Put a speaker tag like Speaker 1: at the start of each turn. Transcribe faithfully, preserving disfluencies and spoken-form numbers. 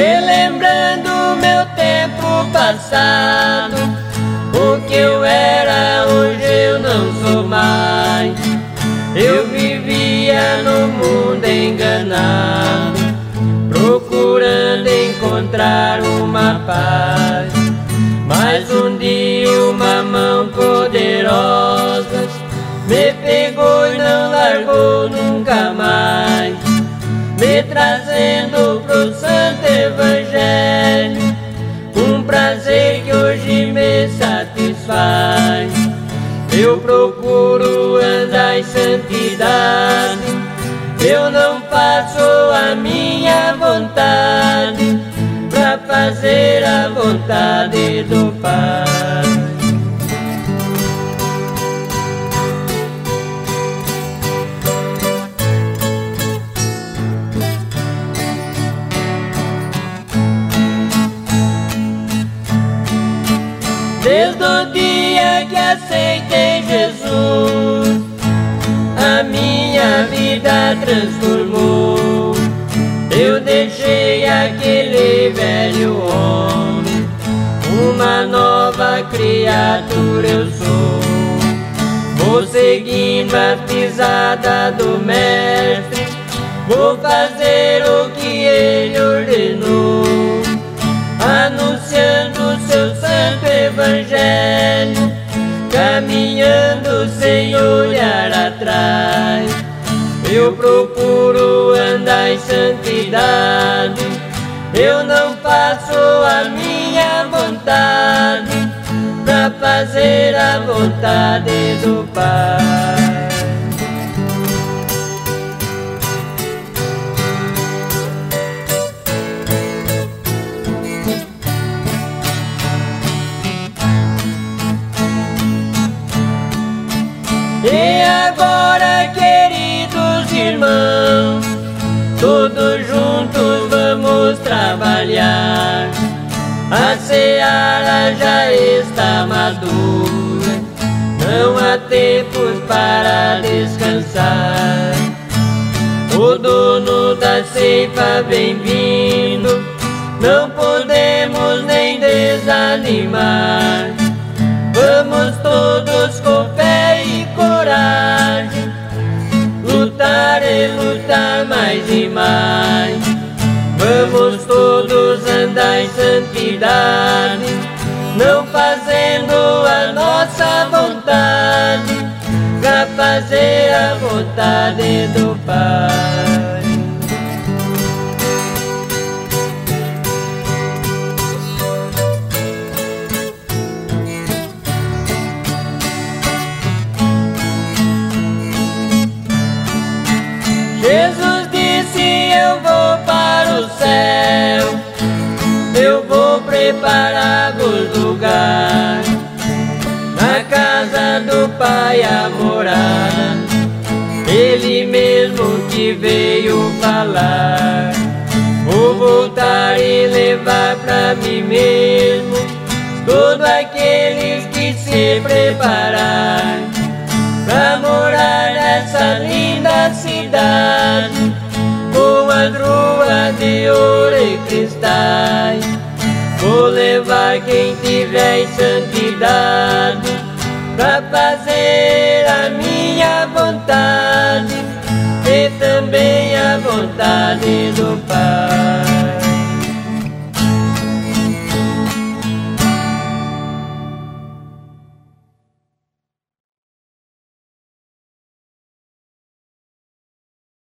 Speaker 1: relembrando meu tempo passado. O que eu era, hoje eu não sou mais. Eu vivia no mundo enganado, procurando encontrar uma paz. Mas um dia uma mão poderosa me pegou e não largou nunca mais, me trazendo pro Santo Evangelho, um prazer que hoje me satisfaz. Eu procuro andar em santidade, eu não faço a minha vontade, pra fazer a vontade do Pai. Desde o dia que aceitei Jesus, a minha vida transformou. Eu deixei aquele velho homem, uma nova criatura eu sou. Vou seguindo a pisada do Mestre, vou fazer o que ele ordenou, anunciando o seu santo Evangelho, caminhando sem olhar atrás. Eu procuro andar em santidade, eu não faço a minha vontade, pra fazer a vontade do Pai. E agora, queridos irmãos, todos juntos vamos trabalhar. A seara já está madura, não há tempos para descansar. O dono da ceifa vem vindo, não podemos nem desanimar. Vamos todos com fé e coragem, lutar e lutar mais e mais. Vamos todos andar em santidade, não fazendo a nossa vontade, pra fazer a vontade do Pai. Jesus disse: eu vou para o céu, eu vou preparar-vos lugar, na casa do Pai a morada, Ele mesmo que veio falar. Vou voltar e levar pra mim mesmo todos aqueles que se preparar, pra morar nessa linda cidade, com as ruas de ouro e cristais. Vou levar quem tiver em santidade, pra fazer a minha vontade e também a vontade do Pai.